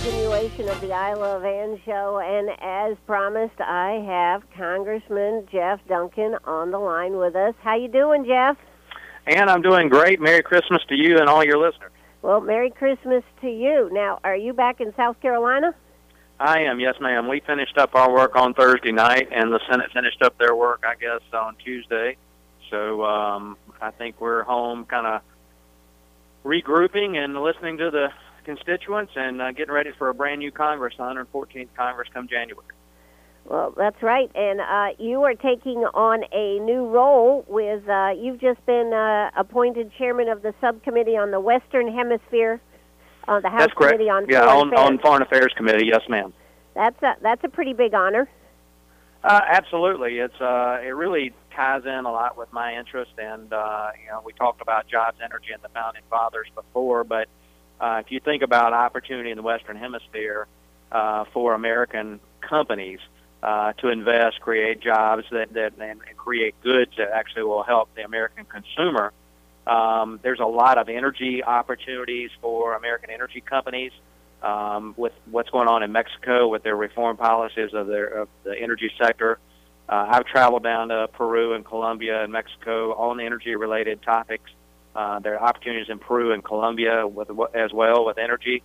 continuation of the Isla of Ann show, and as promised, I have Congressman Jeff Duncan on the line with us. How you doing, Jeff? Ann, I'm doing great. Merry Christmas to you and all your listeners. Well, Merry Christmas to you. Now, are you back in South Carolina? I am, yes, ma'am. We finished up our work on Thursday night, and the Senate finished up their work, I guess, on Tuesday. So I think we're home kind of regrouping and listening to the constituents and getting ready for a brand new Congress, the 114th Congress come January. Well, that's right, and you are taking on a new role with, you've just been appointed chairman of the subcommittee on the Western Hemisphere, the House That's correct. Committee on yeah, Foreign Affairs. on Foreign Affairs Committee, yes, ma'am. That's a pretty big honor. Absolutely. It really ties in a lot with my interest, and we talked about jobs, energy, and the founding fathers before, but if you think about opportunity in the Western Hemisphere for American companies to invest, create jobs and create goods that actually will help the American consumer, there's a lot of energy opportunities for American energy companies with what's going on in Mexico with their reform policies of the energy sector. I've traveled down to Peru and Colombia and Mexico on the energy-related topics. There are opportunities in Peru and Colombia as well with energy.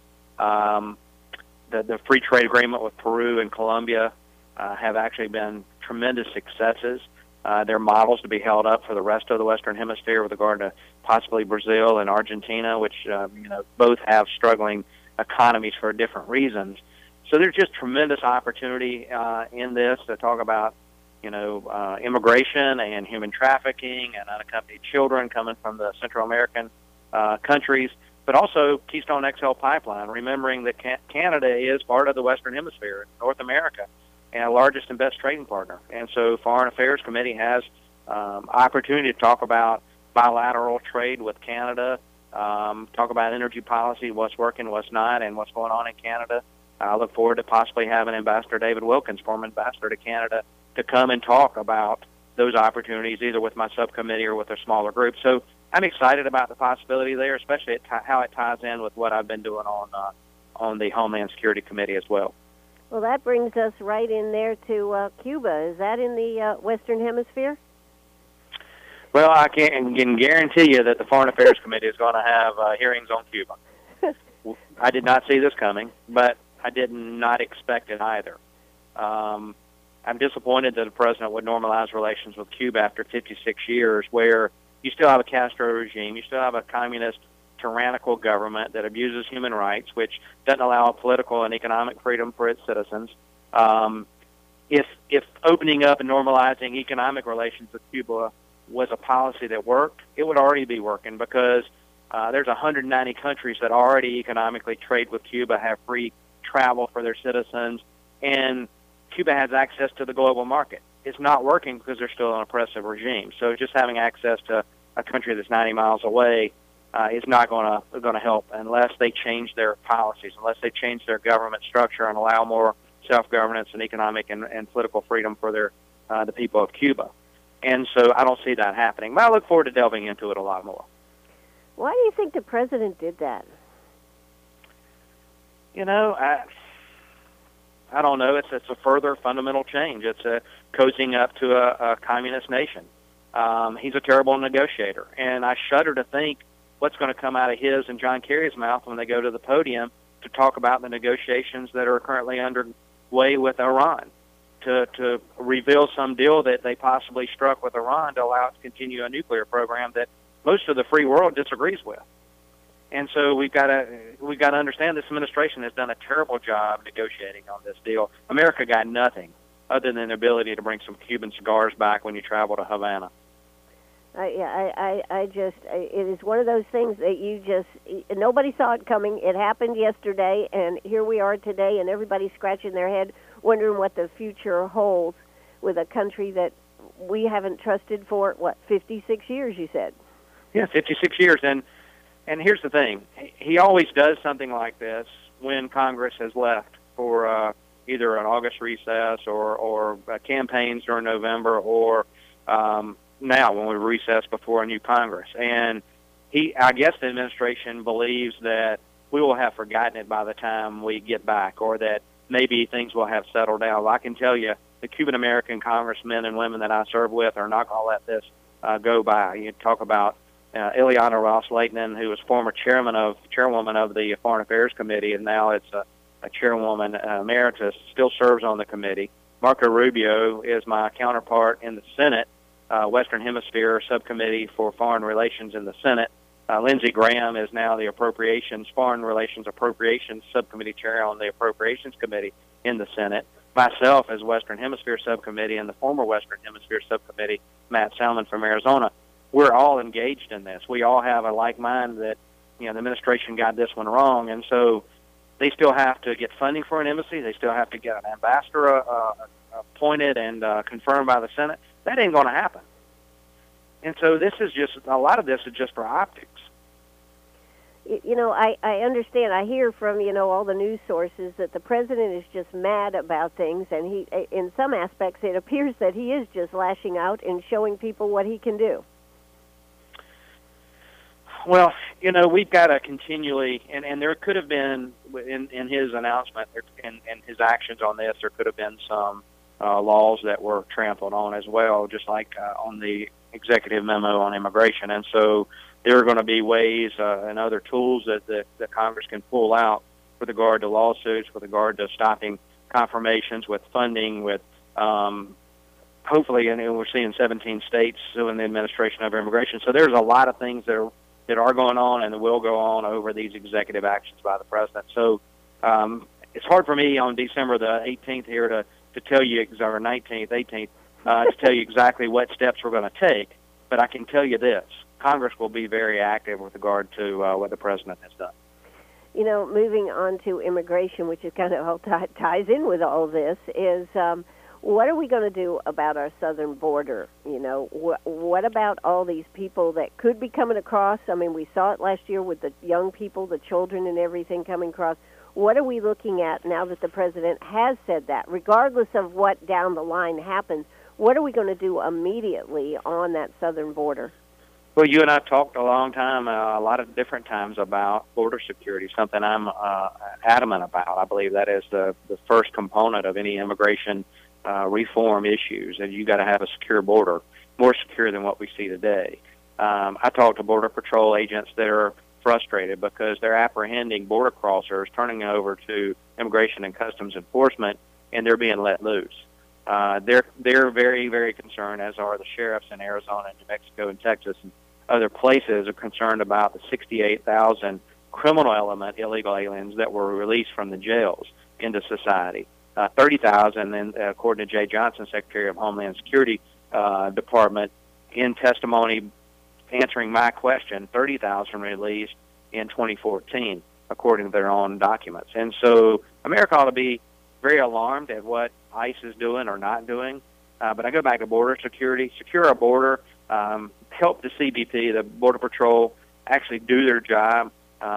The free trade agreement with Peru and Colombia have actually been tremendous successes. They're models to be held up for the rest of the Western Hemisphere with regard to possibly Brazil and Argentina, which both have struggling economies for different reasons. So there's just tremendous opportunity in this to talk about immigration and human trafficking and unaccompanied children coming from the Central American countries, but also Keystone XL pipeline, remembering that Canada is part of the Western Hemisphere, North America, and our largest and best trading partner. And so Foreign Affairs Committee has opportunity to talk about bilateral trade with Canada, talk about energy policy, what's working, what's not, and what's going on in Canada. I look forward to possibly having Ambassador David Wilkins, former ambassador to Canada, to come and talk about those opportunities, either with my subcommittee or with a smaller group. So I'm excited about the possibility there, especially how it ties in with what I've been doing on the Homeland Security Committee as well. Well, that brings us right in there to Cuba. Is that in the Western Hemisphere? Well, I can guarantee you that the Foreign Affairs Committee is going to have hearings on Cuba. I did not see this coming, but I did not expect it either. I'm disappointed that the president would normalize relations with Cuba after 56 years, where you still have a Castro regime, you still have a communist, tyrannical government that abuses human rights, which doesn't allow political and economic freedom for its citizens. If opening up and normalizing economic relations with Cuba was a policy that worked, it would already be working, because there's 190 countries that already economically trade with Cuba, have free travel for their citizens, and Cuba has access to the global market. It's not working because they're still an oppressive regime. So just having access to a country that's 90 miles away is not going to help unless they change their policies, unless they change their government structure and allow more self-governance and economic and political freedom for the people of Cuba. And so I don't see that happening. But I look forward to delving into it a lot more. Why do you think the president did that? I don't know. It's a further fundamental change. It's a cozying up to a communist nation. He's a terrible negotiator, and I shudder to think what's going to come out of his and John Kerry's mouth when they go to the podium to talk about the negotiations that are currently underway with Iran, to reveal some deal that they possibly struck with Iran to allow it to continue a nuclear program that most of the free world disagrees with. And so we've got to understand this administration has done a terrible job negotiating on this deal. America got nothing other than the ability to bring some Cuban cigars back when you travel to Havana. It is one of those things that nobody saw it coming. It happened yesterday, and here we are today, and everybody's scratching their head, wondering what the future holds with a country that we haven't trusted for, 56 years, you said? Yeah, 56 years, and here's the thing. He always does something like this when Congress has left for either an August recess or campaigns during November or now when we recess before a new Congress. And I guess the administration believes that we will have forgotten it by the time we get back, or that maybe things will have settled down. Well, I can tell you, the Cuban-American congressmen and women that I serve with are not going to let this go by. You talk about Ileana Ros-Lehtinen, who was former chairwoman of the Foreign Affairs Committee, and now it's a chairwoman emeritus, still serves on the committee. Marco Rubio is my counterpart in the Senate, Western Hemisphere Subcommittee for Foreign Relations in the Senate. Lindsey Graham is now the Foreign Relations Appropriations Subcommittee Chair on the Appropriations Committee in the Senate. Myself as Western Hemisphere Subcommittee and the former Western Hemisphere Subcommittee, Matt Salmon from Arizona, we're all engaged in this. We all have a like mind that, the administration got this one wrong, and so they still have to get funding for an embassy. They still have to get an ambassador appointed and confirmed by the Senate. That ain't going to happen. And so a lot of this is just for optics. I understand. I hear from, all the news sources that the president is just mad about things, and he, in some aspects, it appears that he is just lashing out and showing people what he can do. Well, we've got to continually, and there could have been, in his announcement and his actions on this, there could have been some laws that were trampled on as well, just like on the executive memo on immigration. And so there are going to be ways and other tools that Congress can pull out with regard to lawsuits, with regard to stopping confirmations, with funding, with hopefully, and we're seeing 17 states suing the administration of immigration. So there's a lot of things that are going on and that will go on over these executive actions by the president. So it's hard for me on December the 18th here to tell you, or 19th, 18th, to tell you exactly what steps we're going to take. But I can tell you this: Congress will be very active with regard to what the president has done. Moving on to immigration, which is kind of all ties in with all this, is what are we going to do about our southern border? What about all these people that could be coming across? I mean, we saw it last year with the young people, the children and everything coming across. What are we looking at now that the president has said that? Regardless of what down the line happens, what are we going to do immediately on that southern border? Well, you and I talked a long time, a lot of different times about border security, something I'm adamant about. I believe that is the first component of any immigration reform issues, and you got to have a secure border, more secure than what we see today. I talked to Border Patrol agents that are frustrated because they're apprehending border crossers, turning over to Immigration and Customs Enforcement, and they're being let loose. They're very, very concerned, as are the sheriffs in Arizona, New Mexico, and Texas, and other places are concerned about the 68,000 criminal element illegal aliens that were released from the jails into society. 30,000, and according to Jay Johnson, Secretary of Homeland Security Department, in testimony answering my question, 30,000 released in 2014, according to their own documents. And so America ought to be very alarmed at what ICE is doing or not doing. But I go back to border security, secure our border, help the CBP, the Border Patrol, actually do their job,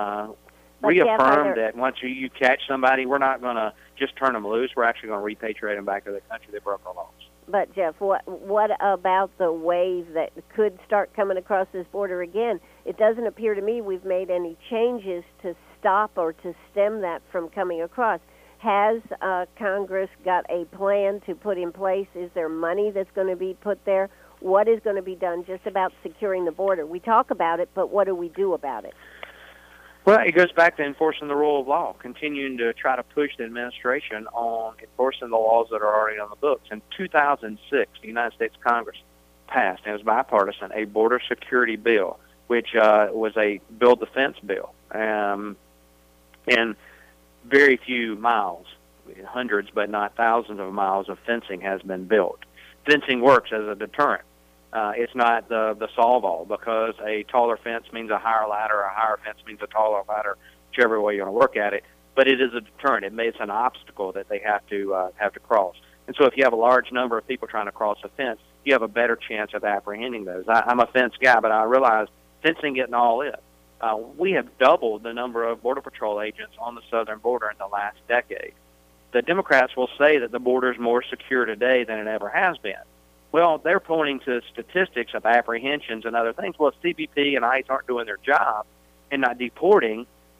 reaffirm that once you catch somebody, we're not going to just turn them loose. We're actually going to repatriate them back to the country that broke our laws. But, Jeff, what about the wave that could start coming across this border again? It doesn't appear to me we've made any changes to stop or to stem that from coming across. Has Congress got a plan to put in place? Is there money that's going to be put there? What is going to be done just about securing the border? We talk about it, but what do we do about it? Well, it goes back to enforcing the rule of law, continuing to try to push the administration on enforcing the laws that are already on the books. In 2006, the United States Congress passed, and it was bipartisan, a border security bill, which was a build the fence bill. And very few miles, hundreds but not thousands of miles of fencing has been built. Fencing works as a deterrent. It's not the solve-all, because a taller fence means a higher ladder, a higher fence means a taller ladder, whichever way you want to look at it. But it is a deterrent. It's an obstacle that they have to cross. And so if you have a large number of people trying to cross a fence, you have a better chance of apprehending those. I'm a fence guy, but I realize fencing isn't all it. We have doubled the number of Border Patrol agents on the southern border in the last decade. The Democrats will say that the border is more secure today than it ever has been. Well, they're pointing to statistics of apprehensions and other things. Well, if CBP and ICE aren't doing their job and not deporting,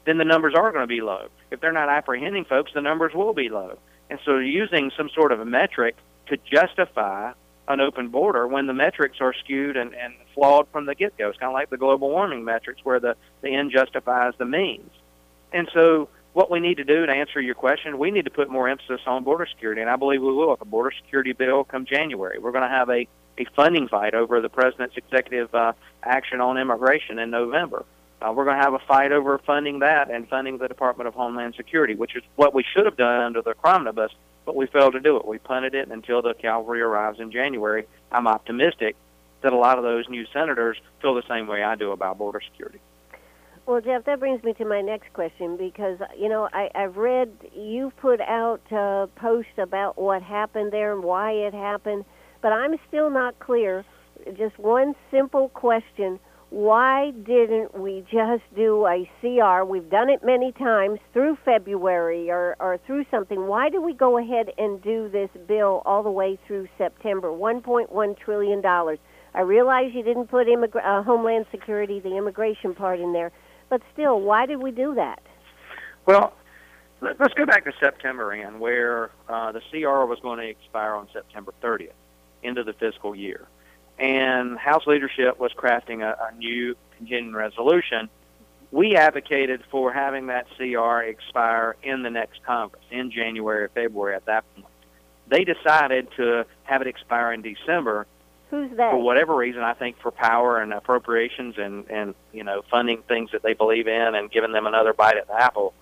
then the numbers are going to be low. If they're not apprehending folks, the numbers will be low. And so using some sort of a metric to justify an open border when the metrics are skewed and flawed from the get-go. It's kind of like the global warming metrics where the end justifies the means. And so what we need to do, to answer your question, we need to put more emphasis on border security, and I believe we will with the border security bill come January. We're going to have a funding fight over the president's executive action on immigration in November. We're going to have a fight over funding that and funding the Department of Homeland Security, which is what we should have done under the Cromnibus, but we failed to do it. We punted it until the cavalry arrives in January. I'm optimistic that a lot of those new senators feel the same way I do about border security. Well, Jeff, that brings me to my next question because, I've read you've put out posts about what happened there and why it happened, but I'm still not clear. Just one simple question. Why didn't we just do a CR? We've done it many times through February or through something. Why did we go ahead and do this bill all the way through September? $1.1 trillion. I realize you didn't put Homeland Security, the immigration part in there, but still, why did we do that? Well, let's go back to September, Ann, where the CR was going to expire on September 30th, end of the fiscal year. And House leadership was crafting a new continuing resolution. We advocated for having that CR expire in the next Congress, in January or February at that point. They decided to have it expire in December. Who's that? For whatever reason, I think for power and appropriations and funding things that they believe in and giving them another bite at the apple.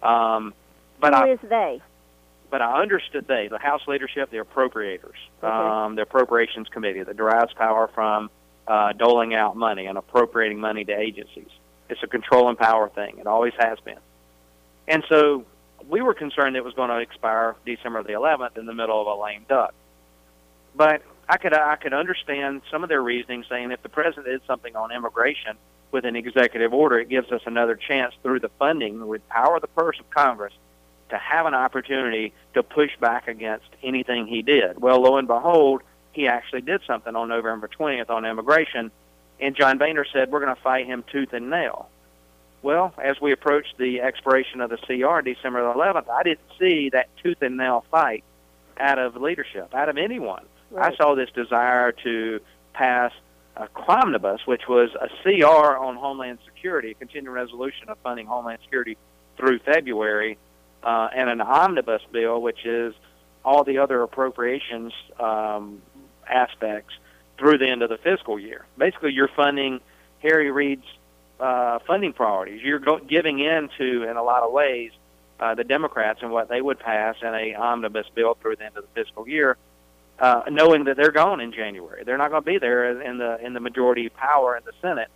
Who is they? But I understood the House leadership, the appropriators, Okay. the Appropriations Committee that derives power from doling out money and appropriating money to agencies. It's a control and power thing. It always has been. And so we were concerned it was going to expire December the 11th in the middle of a lame duck. But I could understand some of their reasoning, saying if the president did something on immigration with an executive order, it gives us another chance through the funding with power of the purse of Congress to have an opportunity to push back against anything he did. Well, lo and behold, he actually did something on November 20th on immigration, and John Boehner said, we're going to fight him tooth and nail. Well, as we approached the expiration of the CR, December the 11th, I didn't see that tooth and nail fight out of leadership, out of anyone. Right. I saw this desire to pass a Cromnibus, which was a CR on Homeland Security, a continuing resolution of funding Homeland Security through February, and an omnibus bill, which is all the other appropriations aspects through the end of the fiscal year. Basically, you're funding Harry Reid's funding priorities. You're giving in to, in a lot of ways, the Democrats and what they would pass in a omnibus bill through the end of the fiscal year, knowing that they're gone in January. They're not going to be there in the majority power in the Senate.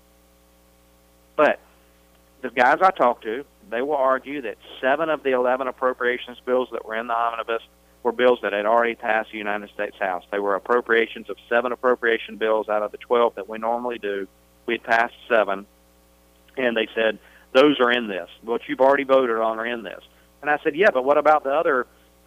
But the guys I talked to, they will argue that 7 of the 11 appropriations bills that were in the omnibus were bills that had already passed the United States House. They were appropriations of 7 appropriation bills out of the 12 that we normally do. We had passed 7, and they said, those are in this. What you've already voted on are in this. And I said, yeah, but what about the other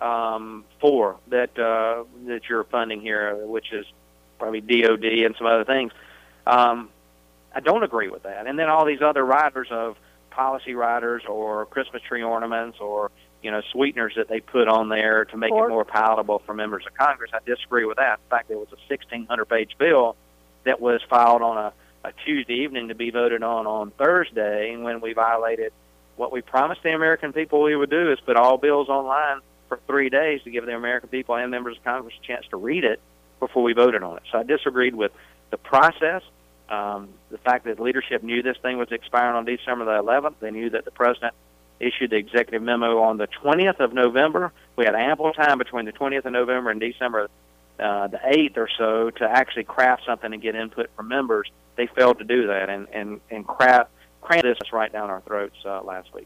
4 that you're funding here, which is probably DOD and some other things? I don't agree with that. And then all these other riders of policy riders or Christmas tree ornaments or sweeteners that they put on there to make it more palatable for members of Congress. I disagree with that. In fact, there was a 1,600-page bill that was filed on a Tuesday evening to be voted on Thursday, and when we violated what we promised the American people we would do is put all bills online for 3 days to give the American people and members of Congress a chance to read it before we voted on it. So I disagreed with the process. The fact that leadership knew this thing was expiring on December the 11th. They knew that the president issued the executive memo on the 20th of November. We had ample time between the 20th of November and December the 8th or so to actually craft something and get input from members. They failed to do that and cram this right down our throats last week.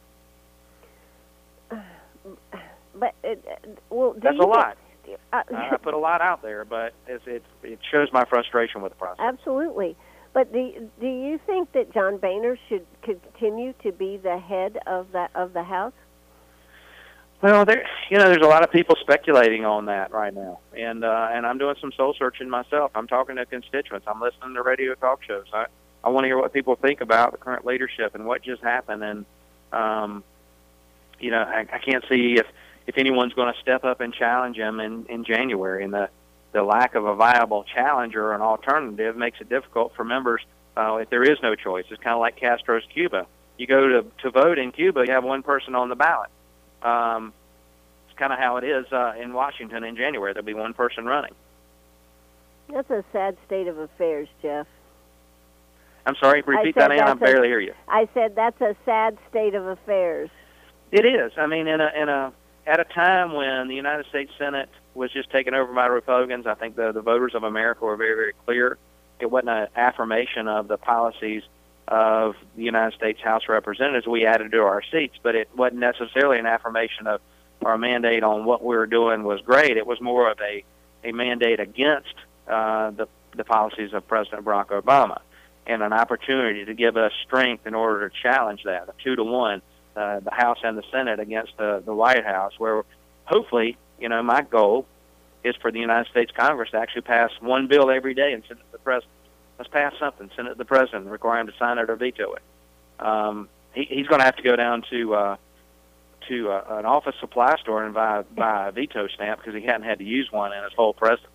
But that's a lot. I put a lot out there, but it shows my frustration with the process. Absolutely. But do you think that John Boehner should continue to be the head of the House? Well, there's a lot of people speculating on that right now, and I'm doing some soul searching myself. I'm talking to constituents. I'm listening to radio talk shows. I want to hear what people think about the current leadership and what just happened, and I can't see if anyone's going to step up and challenge him in January. And the lack of a viable challenger or an alternative makes it difficult for members if there is no choice. It's kind of like Castro's Cuba. You go to vote in Cuba, you have one person on the ballot. It's kind of how it is in Washington in January. There'll be one person running. That's a sad state of affairs, Jeff. I'm sorry, repeat that, Ann. I barely hear you. I said that's a sad state of affairs. It is. I mean, at a time when the United States Senate was just taken over by Republicans, I think the voters of America were very, very clear. It wasn't an affirmation of the policies of the United States House of Representatives we added to our seats, but it wasn't necessarily an affirmation of our mandate on what we were doing was great. It was more of a mandate against the policies of President Barack Obama, and an opportunity to give us strength in order to challenge that, a 2-to-1, the House and the Senate against the White House, where hopefully, my goal is for the United States Congress to actually pass one bill every day and send it to the President. Let's pass something, send it to the President, and require him to sign it or veto it. He's going to have to go down to an office supply store and buy a veto stamp because he hadn't had to use one in his whole presidency.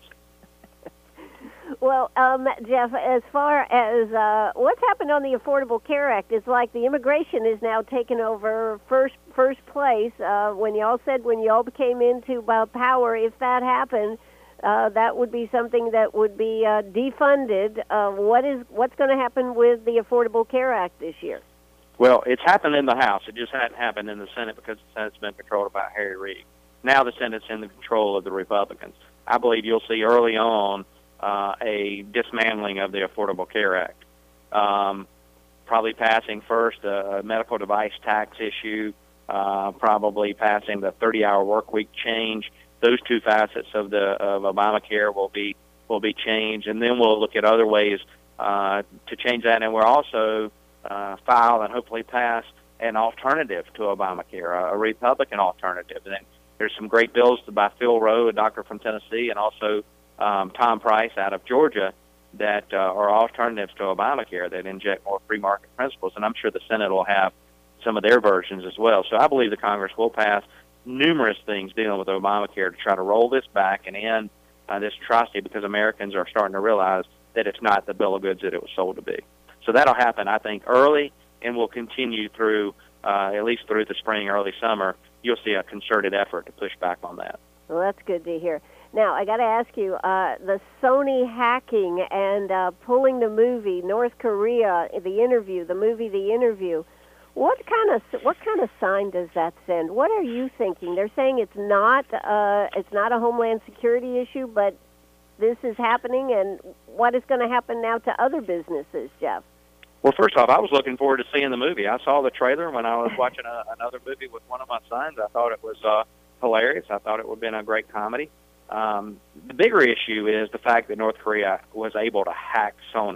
Well, Jeff, as far as what's happened on the Affordable Care Act, it's like the immigration is now taken over first place. When y'all came into power, if that happened, that would be something that would be defunded. What's going to happen with the Affordable Care Act this year? Well, it's happened in the House. It just hadn't happened in the Senate because the Senate's been controlled by Harry Reid. Now the Senate's in the control of the Republicans. I believe you'll see early on a dismantling of the Affordable Care Act. Probably passing first a medical device tax issue, probably passing the 30-hour work week change. Those two facets of Obamacare will be changed, and then we'll look at other ways to change that. And we're also file and hopefully pass an alternative to Obamacare, a Republican alternative. And there's some great bills by Phil Rowe, a doctor from Tennessee, and also Tom Price out of Georgia that are alternatives to Obamacare that inject more free market principles, and I'm sure the Senate will have some of their versions as well. So I believe the Congress will pass numerous things dealing with Obamacare to try to roll this back and end this atrocity, because Americans are starting to realize that it's not the bill of goods that it was sold to be. So that'll happen, I think, early, and will continue through at least through the spring, early summer. You'll see a concerted effort to push back on that. Well, that's good to hear. Now, I got to ask you, the Sony hacking and pulling the movie, North Korea, the movie The Interview, what kind of sign does that send? What are you thinking? They're saying it's not a Homeland Security issue, but this is happening, and what is going to happen now to other businesses, Jeff? Well, first off, I was looking forward to seeing the movie. I saw the trailer when I was watching another movie with one of my sons. I thought it was hilarious. I thought it would have been a great comedy. The bigger issue is the fact that North Korea was able to hack Sony.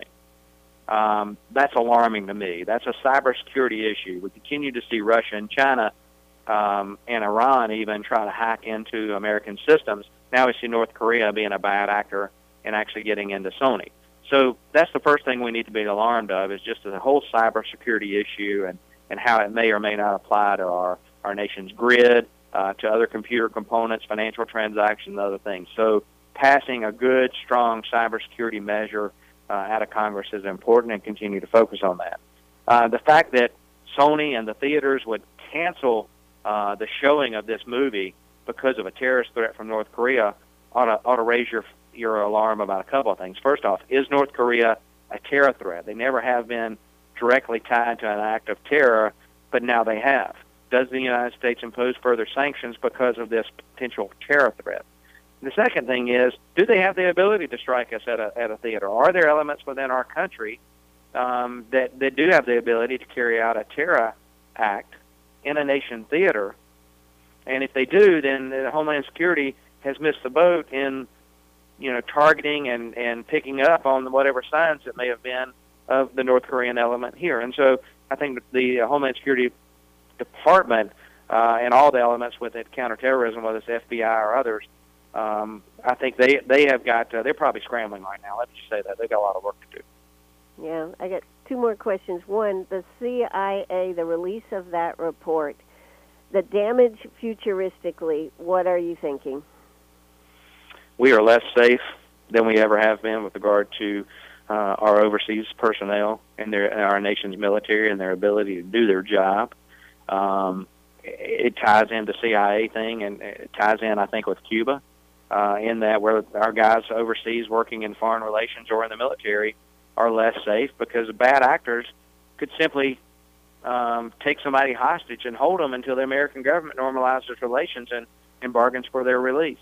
That's alarming to me. That's a cybersecurity issue. We continue to see Russia and China and Iran even try to hack into American systems. Now we see North Korea being a bad actor and actually getting into Sony. So that's the first thing we need to be alarmed of, is just the whole cybersecurity issue and how it may or may not apply to our nation's grid, to other computer components, financial transactions, and other things. So passing a good, strong cybersecurity measure out of Congress is important, and continue to focus on that. The fact that Sony and the theaters would cancel the showing of this movie because of a terrorist threat from North Korea ought to raise your alarm about a couple of things. First off, is North Korea a terror threat? They never have been directly tied to an act of terror, but now they have. Does the United States impose further sanctions because of this potential terror threat? And the second thing is, do they have the ability to strike us at a theater? Are there elements within our country that do have the ability to carry out a terror act in a nation theater? And if they do, then the Homeland Security has missed the boat in targeting and picking up on whatever signs it may have been of the North Korean element here. And so I think the Homeland Security Department and all the elements with it, counterterrorism, whether it's FBI or others, I think they have got, they're probably scrambling right now. Let me just say that. They've got a lot of work to do. Yeah, I got two more questions. One, the CIA, the release of that report, the damage futuristically, what are you thinking? We are less safe than we ever have been with regard to our overseas personnel and our nation's military and their ability to do their job. It ties into the CIA thing, and it ties in, I think, with Cuba, in that where our guys overseas working in foreign relations or in the military are less safe because bad actors could simply take somebody hostage and hold them until the American government normalizes relations and bargains for their release.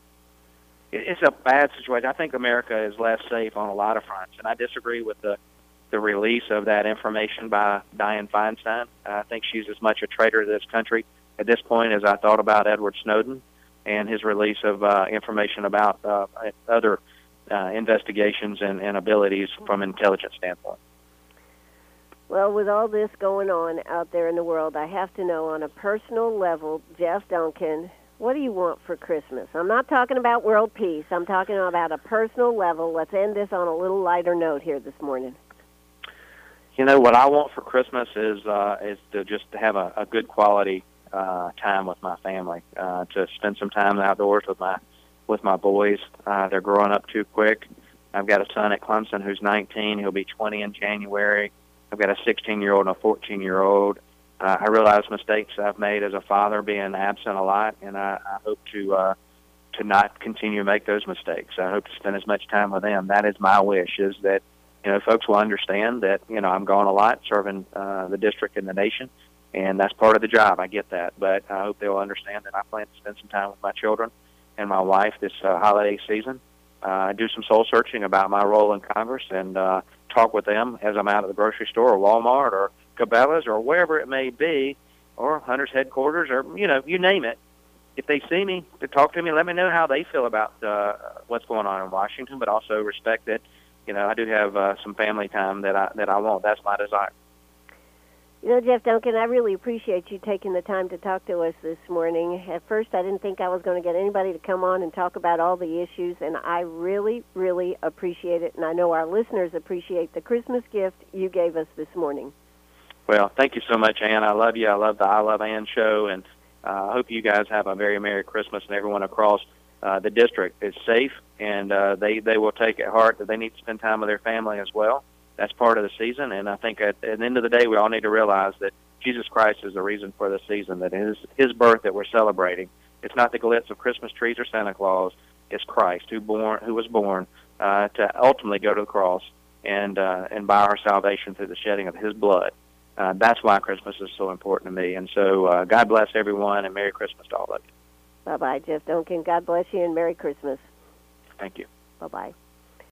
It's a bad situation. I think America is less safe on a lot of fronts, and I disagree with the release of that information by Dianne Feinstein. I think she's as much a traitor to this country at this point as I thought about Edward Snowden and his release of information about other investigations and abilities from an intelligence standpoint. Well, with all this going on out there in the world, I have to know on a personal level, Jeff Duncan, what do you want for Christmas? I'm not talking about world peace. I'm talking about a personal level. Let's end this on a little lighter note here this morning. You know, what I want for Christmas is to just have a good quality time with my family, to spend some time outdoors with my boys. They're growing up too quick. I've got a son at Clemson who's 19. He'll be 20 in January. I've got a 16-year-old and a 14-year-old. I realize mistakes I've made as a father, being absent a lot, and I hope to not continue to make those mistakes. I hope to spend as much time with them. That is my wish, is that, you know, folks will understand that, you know, I'm gone a lot serving the district and the nation, and that's part of the job. I get that. But I hope they'll understand that I plan to spend some time with my children and my wife this holiday season, do some soul searching about my role in Congress, and talk with them as I'm out at the grocery store or Walmart or Cabela's or wherever it may be, or Hunter's headquarters, or, you know, you name it. If they see me, to talk to me, let me know how they feel about what's going on in Washington, but also respect that, you know, I do have some family time that I want. That's my desire. You know, Jeff Duncan, I really appreciate you taking the time to talk to us this morning. At first, I didn't think I was going to get anybody to come on and talk about all the issues, and I really, really appreciate it, and I know our listeners appreciate the Christmas gift you gave us this morning. Well, thank you so much, Ann. I love you. I love the I Love Ann show, and I hope you guys have a very Merry Christmas, and everyone across the district is safe, and they will take at heart that they need to spend time with their family as well. That's part of the season, and I think at the end of the day, we all need to realize that Jesus Christ is the reason for the season, that it is His birth that we're celebrating. It's not the glitz of Christmas trees or Santa Claus. It's Christ who was born to ultimately go to the cross and buy our salvation through the shedding of His blood. That's why Christmas is so important to me. And so God bless everyone, and Merry Christmas to all of you. Bye-bye, Jeff Duncan. God bless you, and Merry Christmas. Thank you. Bye-bye.